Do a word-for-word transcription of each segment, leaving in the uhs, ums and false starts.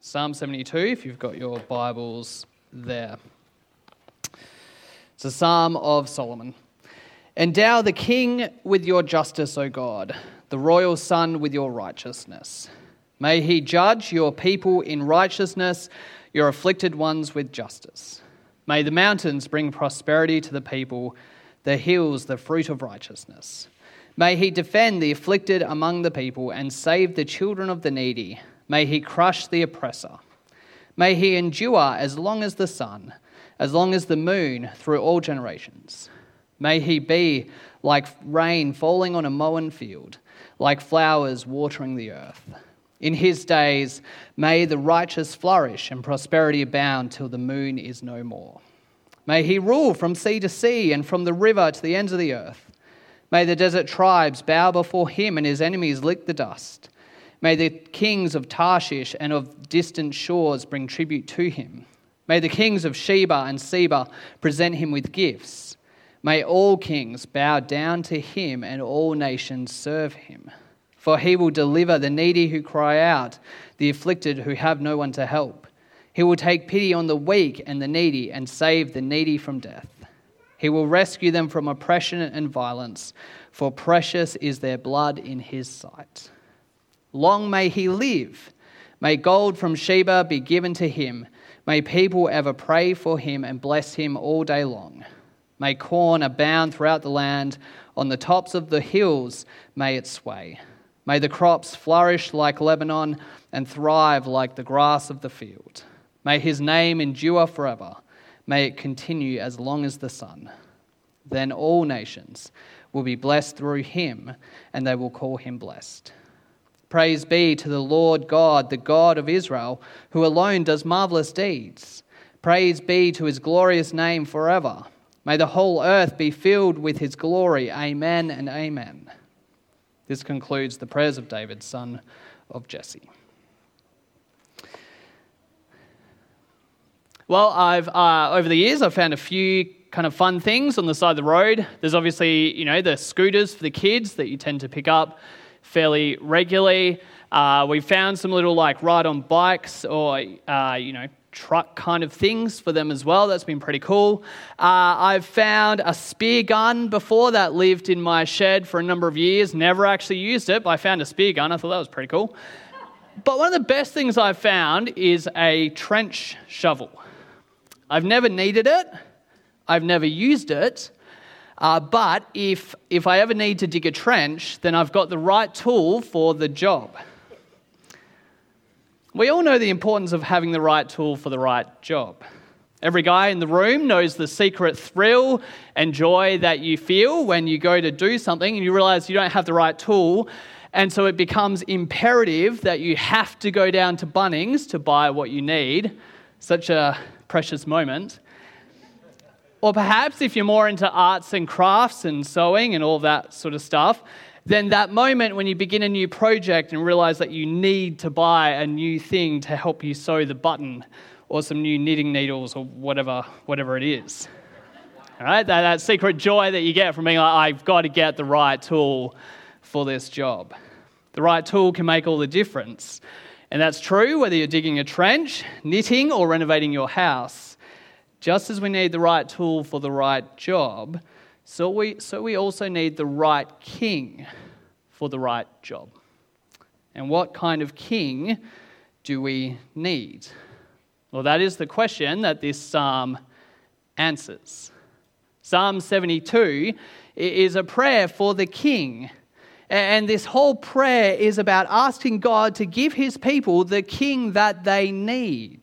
Psalm seventy-two, if you've got your Bibles there. It's a Psalm of Solomon. Endow the king with your justice, O God, the royal son with your righteousness. May he judge your people in righteousness, your afflicted ones with justice. May the mountains bring prosperity to the people, the hills the fruit of righteousness. May he defend the afflicted among the people and save the children of the needy. May he crush the oppressor. May he endure as long as the sun, as long as the moon through all generations. May he be like rain falling on a mown field, like flowers watering the earth. In his days, may the righteous flourish and prosperity abound till the moon is no more. May he rule from sea to sea and from the river to the ends of the earth. May the desert tribes bow before him and his enemies lick the dust. May the kings of Tarshish and of distant shores bring tribute to him. May the kings of Sheba and Seba present him with gifts. May all kings bow down to him and all nations serve him. For he will deliver the needy who cry out, the afflicted who have no one to help. He will take pity on the weak and the needy and save the needy from death. He will rescue them from oppression and violence, for precious is their blood in his sight. Long may he live. May gold from Sheba be given to him. May people ever pray for him and bless him all day long. May corn abound throughout the land. On the tops of the hills may it sway. May the crops flourish like Lebanon and thrive like the grass of the field. May his name endure forever. May it continue as long as the sun. Then all nations will be blessed through him, and they will call him blessed. Praise be to the Lord God, the God of Israel, who alone does marvelous deeds. Praise be to his glorious name forever. May the whole earth be filled with his glory. Amen and amen. This concludes the prayers of David, son of Jesse. Well, I've uh, over the years, I've found a few kind of fun things on the side of the road. There's obviously, you know, the scooters for the kids that you tend to pick up fairly regularly. Uh, we found some little like ride-on bikes or, uh, you know, truck kind of things for them as well. That's been pretty cool. Uh, I've found a spear gun before that lived in my shed for a number of years. Never actually used it, but I found a spear gun. I thought that was pretty cool. But one of the best things I've found is a trench shovel. I've never needed it. I've never used it. Uh, but if if I ever need to dig a trench, then I've got the right tool for the job. We all know the importance of having the right tool for the right job. Every guy in the room knows the secret thrill and joy that you feel when you go to do something and you realize you don't have the right tool, and so it becomes imperative that you have to go down to Bunnings to buy what you need. Such a precious moment. Or perhaps if you're more into arts and crafts and sewing and all that sort of stuff, then that moment when you begin a new project and realize that you need to buy a new thing to help you sew the button or some new knitting needles or whatever whatever it is. All right, that, that secret joy that you get from being like, I've got to get the right tool for this job. The right tool can make all the difference. And that's true whether you're digging a trench, knitting, or renovating your house. Just as we need the right tool for the right job, so we so we also need the right king for the right job. And what kind of king do we need? Well, that is the question that this psalm answers. Psalm seventy-two is a prayer for the king. And this whole prayer is about asking God to give his people the king that they need.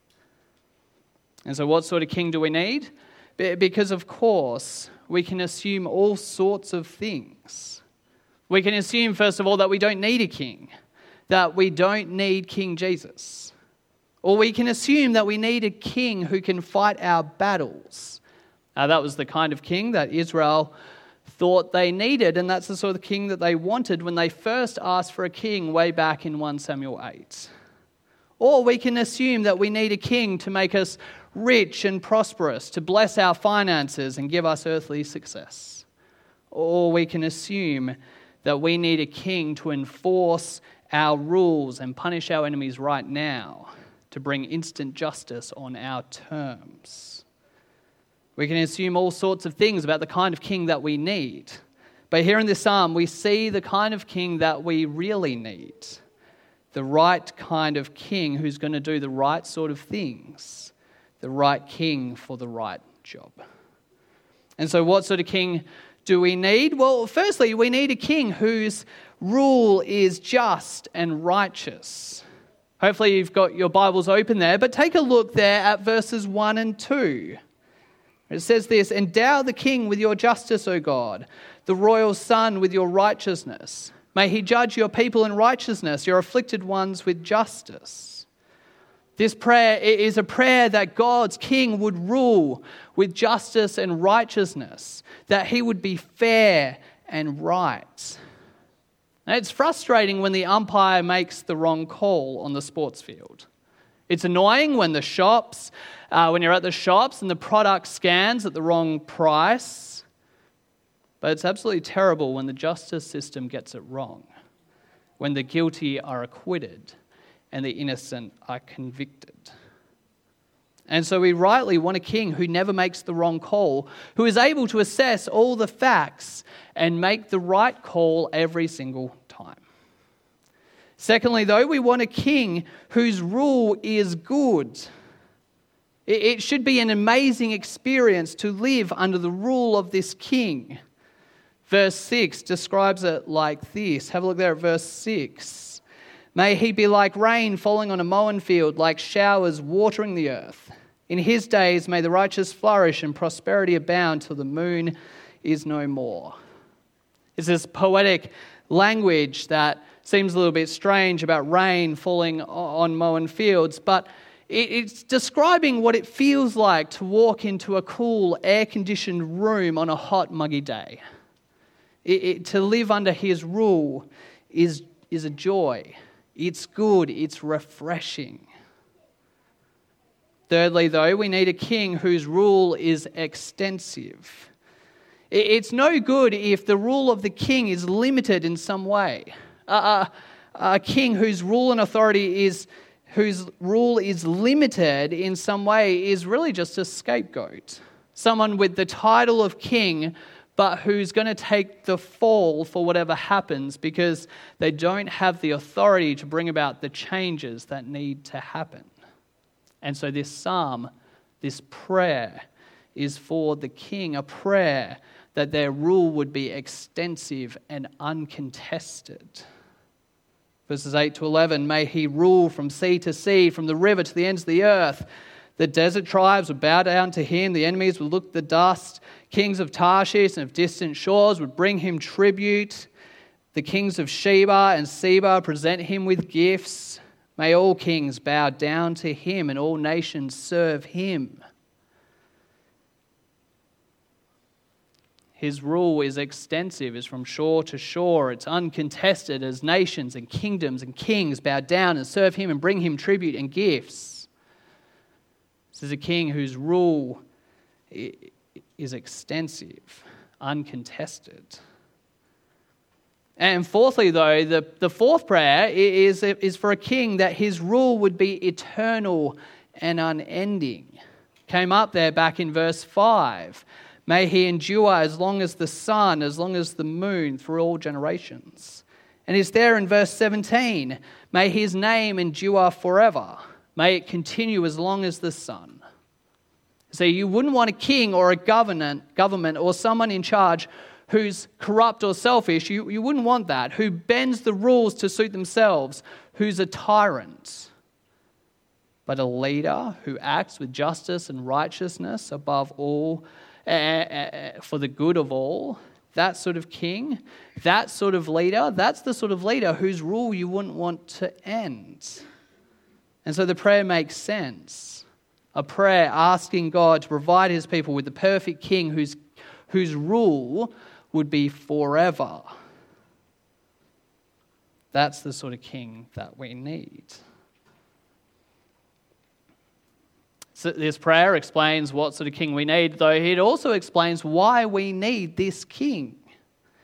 And so what sort of king do we need? Because, of course, we can assume all sorts of things. We can assume, first of all, that we don't need a king, that we don't need King Jesus. Or we can assume that we need a king who can fight our battles. Now, that was the kind of king that Israel thought they needed, and that's the sort of king that they wanted when they first asked for a king way back in First Samuel eight. Or we can assume that we need a king to make us rich and prosperous, to bless our finances and give us earthly success. Or we can assume that we need a king to enforce our rules and punish our enemies right now, to bring instant justice on our terms. We can assume all sorts of things about the kind of king that we need. But here in this psalm, we see the kind of king that we really need. The right kind of king who's going to do the right sort of things. The right king for the right job. And so what sort of king do we need? Well, firstly, we need a king whose rule is just and righteous. Hopefully you've got your Bibles open there, but take a look there at verses one and two. It says this, "Endow the king with your justice, O God, the royal son with your righteousness. May he judge your people in righteousness, your afflicted ones with justice." This prayer is a prayer that God's king would rule with justice and righteousness, that he would be fair and right. Now, it's frustrating when the umpire makes the wrong call on the sports field. It's annoying when the shops, uh, when you're at the shops and the product scans at the wrong price. But it's absolutely terrible when the justice system gets it wrong, when the guilty are acquitted and the innocent are convicted. And so we rightly want a king who never makes the wrong call, who is able to assess all the facts and make the right call every single time. Secondly, though, we want a king whose rule is good. It should be an amazing experience to live under the rule of this king. Verse six describes it like this. Have a look there at verse six. "May he be like rain falling on a mown field, like showers watering the earth. In his days may the righteous flourish and prosperity abound till the moon is no more." It's this poetic language that seems a little bit strange about rain falling on mown fields, but it's describing what it feels like to walk into a cool, air-conditioned room on a hot, muggy day. It, it, to live under his rule is, is a joy. It's good. It's refreshing. Thirdly, though, we need a king whose rule is extensive. It, it's no good if the rule of the king is limited in some way. Uh, a king whose rule and authority is, whose rule is limited in some way is really just a scapegoat. Someone with the title of king, but who's going to take the fall for whatever happens because they don't have the authority to bring about the changes that need to happen. And so this psalm, this prayer, is for the king, a prayer that their rule would be extensive and uncontested. Verses eight to eleven, "May he rule from sea to sea, from the river to the ends of the earth. The desert tribes would bow down to him. The enemies would look the dust. Kings of Tarshish and of distant shores would bring him tribute. The kings of Sheba and Seba present him with gifts. May all kings bow down to him and all nations serve him." His rule is extensive, is from shore to shore. It's uncontested as nations and kingdoms and kings bow down and serve him and bring him tribute and gifts. This is a king whose rule is extensive, uncontested. And fourthly, though, the, the fourth prayer is, is for a king that his rule would be eternal and unending. Came up there back in verse five. "May he endure as long as the sun, as long as the moon, through all generations." And it's there in verse seventeen. "May his name endure forever. May it continue as long as the sun." So you wouldn't want a king or a government, government or someone in charge who's corrupt or selfish. You, you wouldn't want that. Who bends the rules to suit themselves. Who's a tyrant. But a leader who acts with justice and righteousness above all, Uh, for the good of all, that sort of king, that sort of leader, that's the sort of leader whose rule you wouldn't want to end. And so the prayer makes sense. A prayer asking God to provide his people with the perfect king whose, whose rule would be forever. That's the sort of king that we need. So this prayer explains what sort of king we need, though it also explains why we need this king.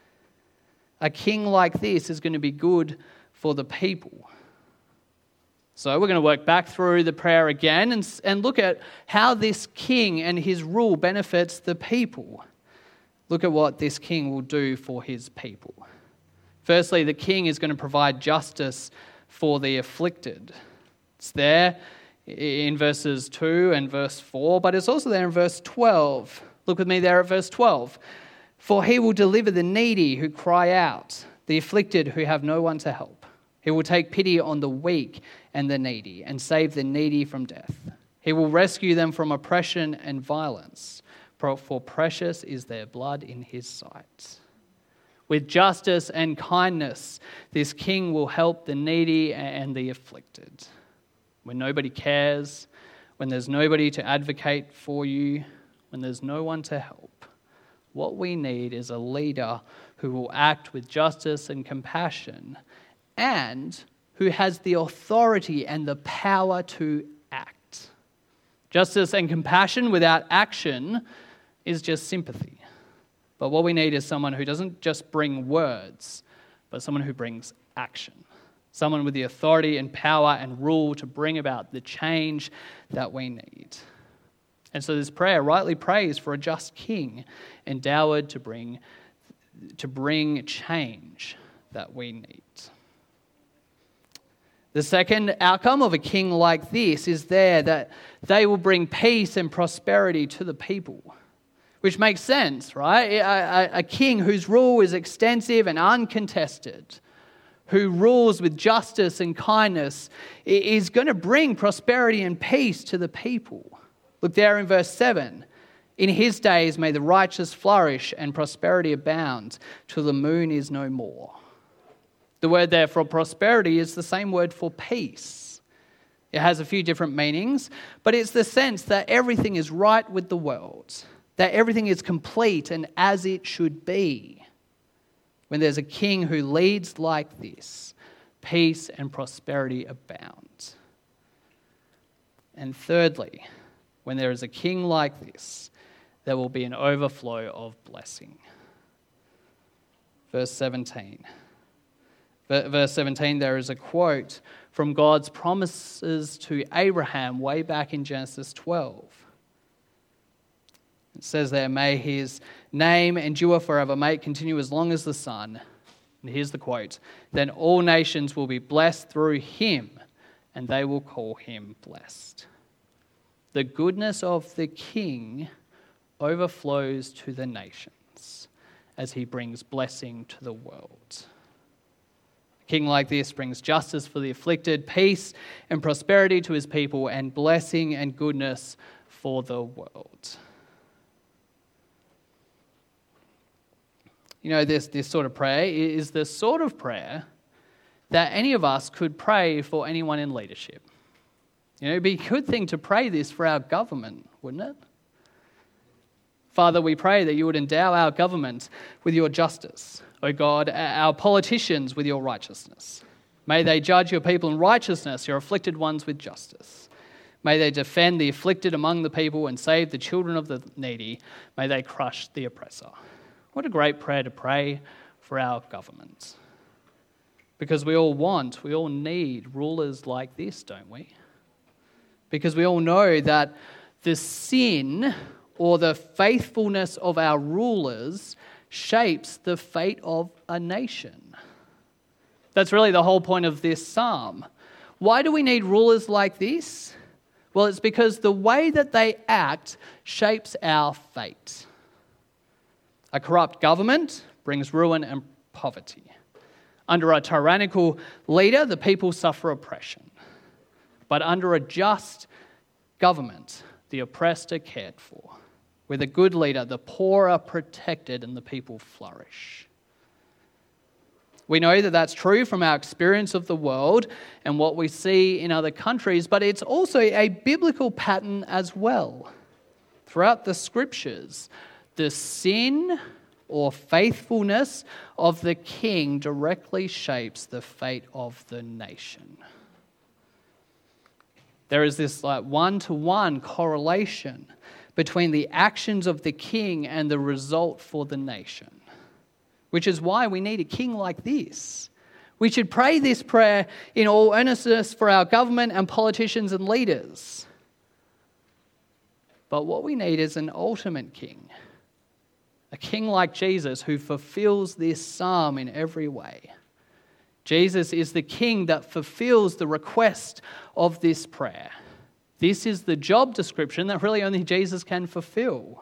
A king like this is going to be good for the people. So we're going to work back through the prayer again and, and look at how this king and his rule benefits the people. Look at what this king will do for his people. Firstly, the king is going to provide justice for the afflicted. It's there in verses two and verse four, but it's also there in verse twelve. Look with me there at verse twelve. For he will deliver the needy who cry out, the afflicted who have no one to help. He will take pity on the weak and the needy and save the needy from death. He will rescue them from oppression and violence, for precious is their blood in his sight. With justice and kindness, this king will help the needy and the afflicted. When nobody cares, when there's nobody to advocate for you, when there's no one to help, what we need is a leader who will act with justice and compassion and who has the authority and the power to act. Justice and compassion without action is just sympathy. But what we need is someone who doesn't just bring words, but someone who brings action. Someone with the authority and power and rule to bring about the change that we need. And so this prayer rightly prays for a just king endowed to bring, to bring change that we need. The second outcome of a king like this is there that they will bring peace and prosperity to the people, which makes sense, right? A, a, a king whose rule is extensive and uncontested, who rules with justice and kindness, is going to bring prosperity and peace to the people. Look there in verse seven. In his days may the righteous flourish and prosperity abound till the moon is no more. The word there for prosperity is the same word for peace. It has a few different meanings, but it's the sense that everything is right with the world, that everything is complete and as it should be. When there's a king who leads like this, peace and prosperity abound. And thirdly, when there is a king like this, there will be an overflow of blessing. Verse seventeen. Verse seventeen, there is a quote from God's promises to Abraham way back in Genesis twelve. It says there, may his name endure forever, may it continue as long as the sun. And here's the quote, then all nations will be blessed through him, and they will call him blessed. The goodness of the king overflows to the nations as he brings blessing to the world. A king like this brings justice for the afflicted, peace and prosperity to his people, and blessing and goodness for the world. You know, this, this sort of prayer is the sort of prayer that any of us could pray for anyone in leadership. You know, it'd be a good thing to pray this for our government, wouldn't it? Father, we pray that you would endow our government with your justice. O God, our politicians with your righteousness. May they judge your people in righteousness, your afflicted ones with justice. May they defend the afflicted among the people and save the children of the needy. May they crush the oppressor. What a great prayer to pray for our government. Because we all want, we all need rulers like this, don't we? Because we all know that the sin or the faithfulness of our rulers shapes the fate of a nation. That's really the whole point of this psalm. Why do we need rulers like this? Well, it's because the way that they act shapes our fate. A corrupt government brings ruin and poverty. Under a tyrannical leader, the people suffer oppression. But under a just government, the oppressed are cared for. With a good leader, the poor are protected and the people flourish. We know that that's true from our experience of the world and what we see in other countries, but it's also a biblical pattern as well. Throughout the scriptures, the sin or faithfulness of the king directly shapes the fate of the nation. There is this like one-to-one correlation between the actions of the king and the result for the nation, which is why we need a king like this. We should pray this prayer in all earnestness for our government and politicians and leaders. But what we need is an ultimate king, a king like Jesus who fulfills this psalm in every way. Jesus is the king that fulfills the request of this prayer. This is the job description that really only Jesus can fulfill.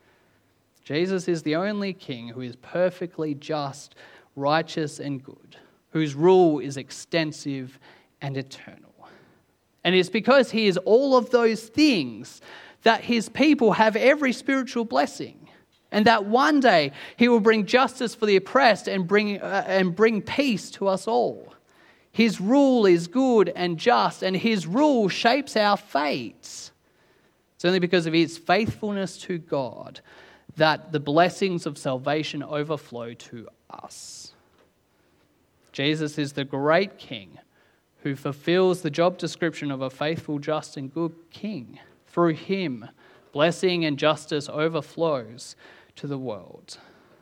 Jesus is the only king who is perfectly just, righteous, and good, whose rule is extensive and eternal. And it's because he is all of those things that his people have every spiritual blessing, and that one day he will bring justice for the oppressed and bring, uh, and bring peace to us all. His rule is good and just, and his rule shapes our fates. It's only because of his faithfulness to God that the blessings of salvation overflow to us. Jesus is the great king who fulfills the job description of a faithful, just, and good king. Through him, blessing and justice overflows to the world.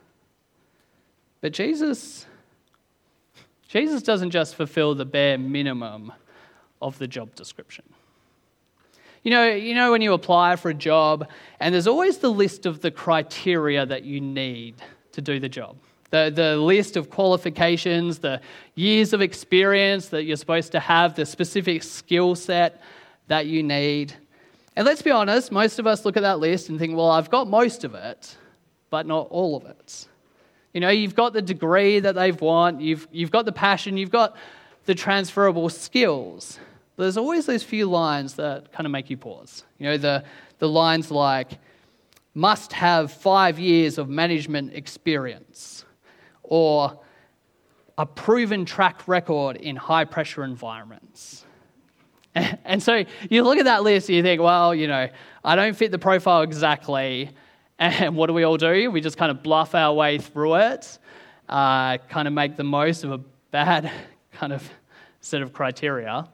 But Jesus, Jesus doesn't just fulfill the bare minimum of the job description. You know, you know when you apply for a job, and there's always the list of the criteria that you need to do the job. The, the list of qualifications, the years of experience that you're supposed to have, the specific skill set that you need. And let's be honest, most of us look at that list and think, well, I've got most of it, but not all of it. You know, you've got the degree that they want, you've, you've got the passion, you've got the transferable skills. There's always those few lines that kind of make you pause. You know, the, the lines like, must have five years of management experience, or a proven track record in high-pressure environments. And so you look at that list and you think, well, you know, I don't fit the profile exactly. And what do we all do? We just kind of bluff our way through it, uh, kind of make the most of a bad kind of set of criteria.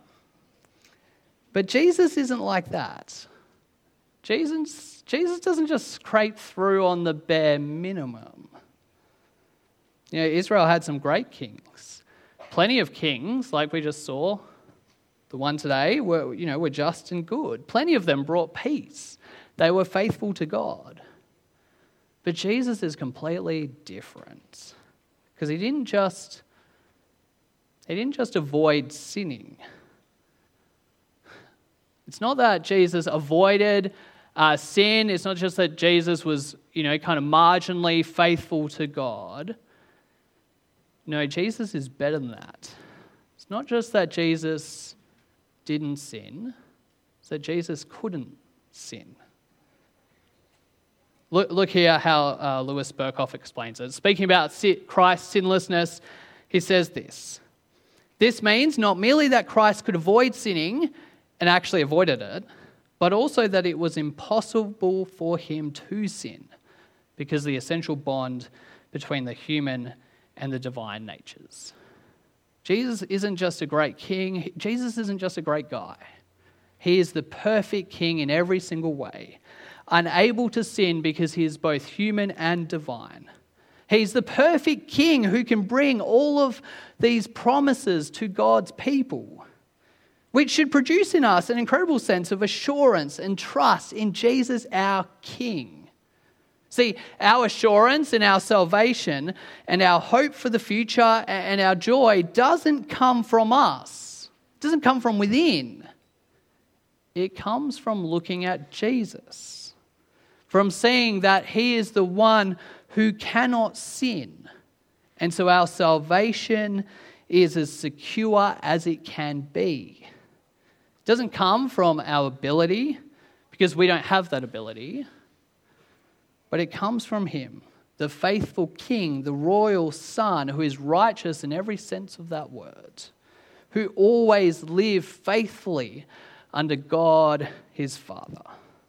But Jesus isn't like that. Jesus, Jesus doesn't just scrape through on the bare minimum. You know, Israel had some great kings. Plenty of kings, like we just saw. The one today were, you know, were just and good. Plenty of them brought peace. They were faithful to God. But Jesus is completely different. Because he didn't just he didn't just avoid sinning. It's not that Jesus avoided uh, sin. It's not just that Jesus was, you know, kind of marginally faithful to God. No, Jesus is better than that. It's not just that Jesus didn't sin, it's that Jesus couldn't sin. Look, look here how uh, Louis Berkhoff explains it. Speaking about Christ's sinlessness, he says this. This means not merely that Christ could avoid sinning and actually avoided it, but also that it was impossible for him to sin because of the essential bond between the human and the divine natures. Jesus isn't just a great king. Jesus isn't just a great guy. He is the perfect king in every single way, unable to sin because he is both human and divine. He's the perfect king who can bring all of these promises to God's people, which should produce in us an incredible sense of assurance and trust in Jesus, our King. See, our assurance and our salvation and our hope for the future and our joy doesn't come from us. It doesn't come from within. It comes from looking at Jesus, from seeing that he is the one who cannot sin. And so our salvation is as secure as it can be. It doesn't come from our ability, because we don't have that ability. But it comes from him, the faithful king, the royal son, who is righteous in every sense of that word, who always lived faithfully under God, his Father.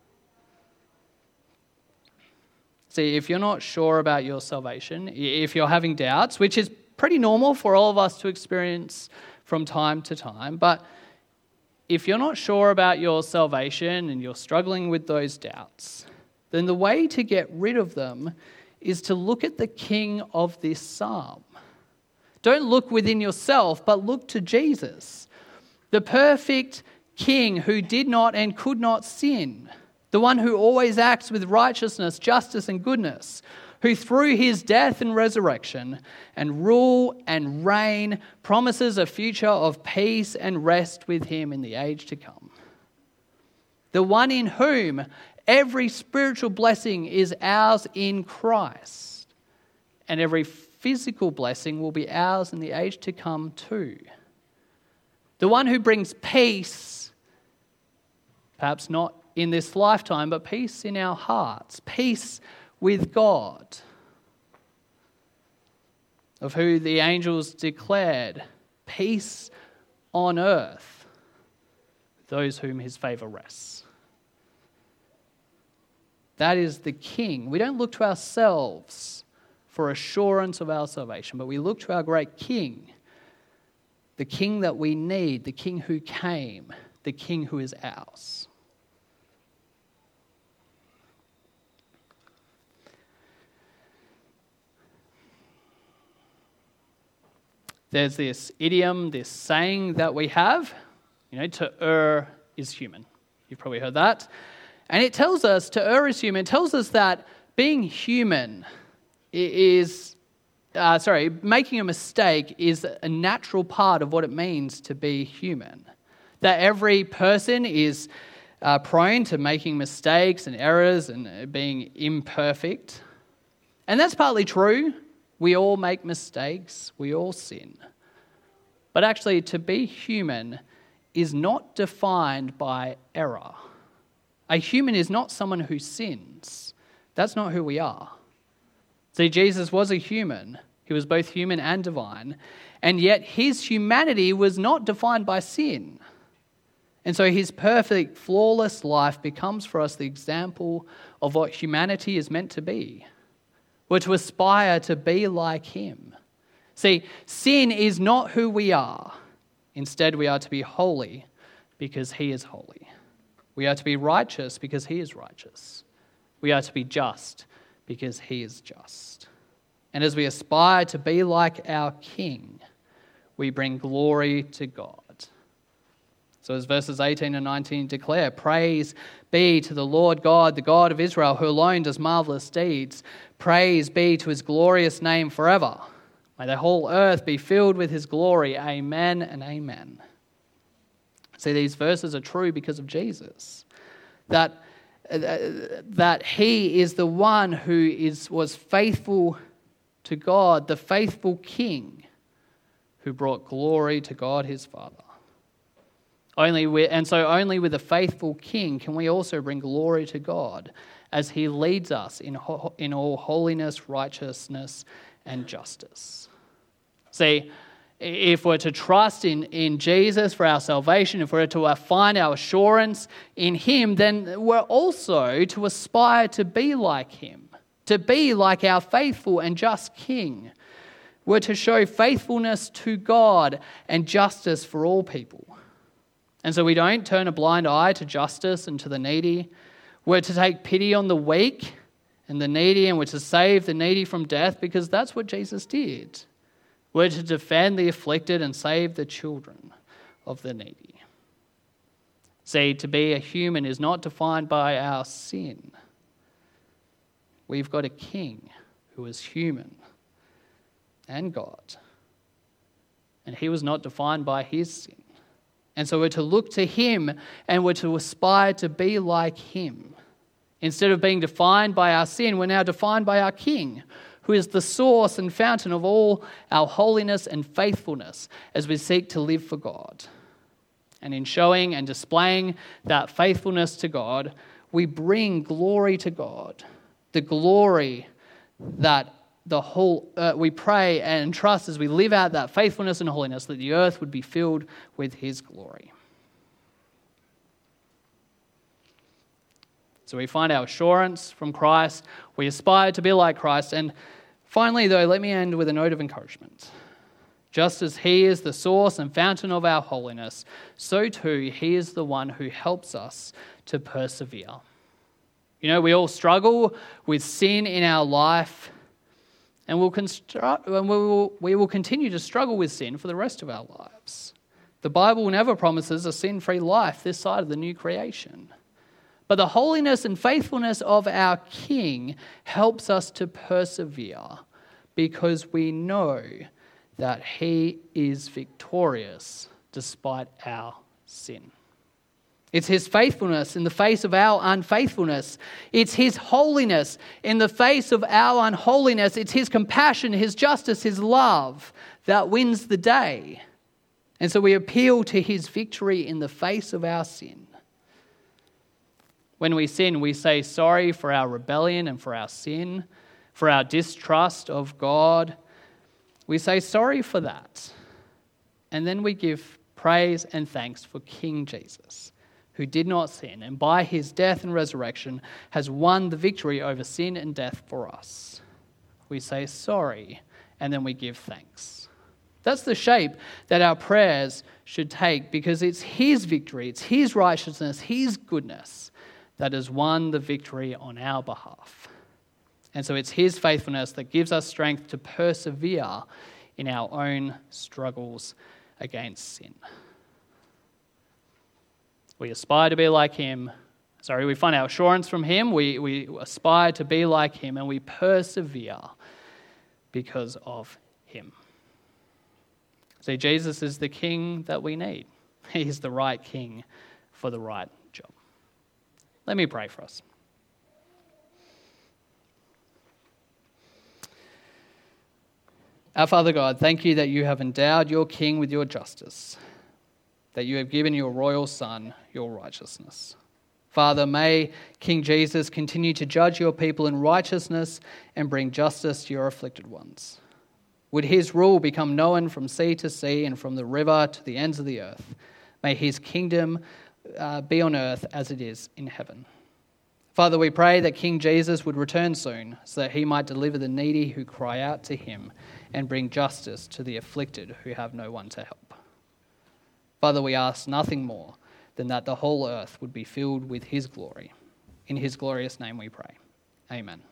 See, if you're not sure about your salvation, if you're having doubts, which is pretty normal for all of us to experience from time to time, but if you're not sure about your salvation and you're struggling with those doubts, then the way to get rid of them is to look at the king of this psalm, Don't look within yourself, but look to Jesus, the perfect King who did not and could not sin, the one who always acts with righteousness, justice, and goodness, who through his death and resurrection and rule and reign promises a future of peace and rest with him in the age to come. The one in whom every spiritual blessing is ours in Christ, and every physical blessing will be ours in the age to come too. The one who brings peace, perhaps not in this lifetime, but peace in our hearts, peace with God, of who the angels declared peace on earth, those whom his favor rests. That is the King. We don't look to ourselves for assurance of our salvation, but we look to our great King, the King that we need, the King who came, the King who is ours. There's this idiom, this saying that we have, you know, to err is human. You've probably heard that. And it tells us, to err is human, it tells us that being human is, uh, sorry, making a mistake is a natural part of what it means to be human. That every person is uh, prone to making mistakes and errors and being imperfect. And that's partly true. We all make mistakes. We all sin. But actually, to be human is not defined by error. A human is not someone who sins. That's not who we are. See, Jesus was a human. He was both human and divine. And yet his humanity was not defined by sin. And so his perfect, flawless life becomes for us the example of what humanity is meant to be. We're to aspire to be like him. See, sin is not who we are. Instead, we are to be holy because he is holy. We are to be righteous because he is righteous. We are to be just because he is just. And as we aspire to be like our King, we bring glory to God. So as verses eighteen and nineteen declare, praise be to the Lord God, the God of Israel, who alone does marvelous deeds. Praise be to his glorious name forever. May the whole earth be filled with his glory. Amen and amen. See, these verses are true because of Jesus. That, uh, that he is the one who is was faithful to God, the faithful King who brought glory to God his Father. Only with, and so only with a faithful King can we also bring glory to God as he leads us in, ho- in all holiness, righteousness, and justice. See, if we're to trust in, in Jesus for our salvation, if we're to find our assurance in him, then we're also to aspire to be like him, to be like our faithful and just King. We're to show faithfulness to God and justice for all people. And so we don't turn a blind eye to justice and to the needy. We're to take pity on the weak and the needy, and we're to save the needy from death because that's what Jesus did. We're to defend the afflicted and save the children of the needy. See, to be a human is not defined by our sin. We've got a King who is human and God, and he was not defined by his sin. And so we're to look to him and we're to aspire to be like him. Instead of being defined by our sin, we're now defined by our King, who is the source and fountain of all our holiness and faithfulness as we seek to live for God. And in showing and displaying that faithfulness to God, we bring glory to God, the glory that the whole, uh, we pray and trust as we live out that faithfulness and holiness, that the earth would be filled with his glory. So we find our assurance from Christ. We aspire to be like Christ. And finally, though, let me end with a note of encouragement. Just as he is the source and fountain of our holiness, so too he is the one who helps us to persevere. You know, we all struggle with sin in our life. And we'll construct, and we will, we will continue to struggle with sin for the rest of our lives. The Bible never promises a sin-free life this side of the new creation. But the holiness and faithfulness of our King helps us to persevere because we know that he is victorious despite our sin. It's his faithfulness in the face of our unfaithfulness. It's his holiness in the face of our unholiness. It's his compassion, his justice, his love that wins the day. And so we appeal to his victory in the face of our sin. When we sin, we say sorry for our rebellion and for our sin, for our distrust of God. We say sorry for that. And then we give praise and thanks for King Jesus, who did not sin, and by his death and resurrection has won the victory over sin and death for us. We say sorry, and then we give thanks. That's the shape that our prayers should take, because it's his victory, it's his righteousness, his goodness that has won the victory on our behalf. And so it's his faithfulness that gives us strength to persevere in our own struggles against sin. We aspire to be like him. Sorry, we find our assurance from him. We, we aspire to be like him, and we persevere because of him. See, Jesus is the king that we need. He's the right king for the right job. Let me pray for us. Our Father God, thank you that you have endowed your king with your justice, that you have given your royal son your righteousness. Father, may King Jesus continue to judge your people in righteousness and bring justice to your afflicted ones. Would his rule become known from sea to sea and from the river to the ends of the earth. May his kingdom uh, be on earth as it is in heaven. Father, we pray that King Jesus would return soon so that he might deliver the needy who cry out to him and bring justice to the afflicted who have no one to help. Father, we ask nothing more than that the whole earth would be filled with his glory. In his glorious name we pray. Amen.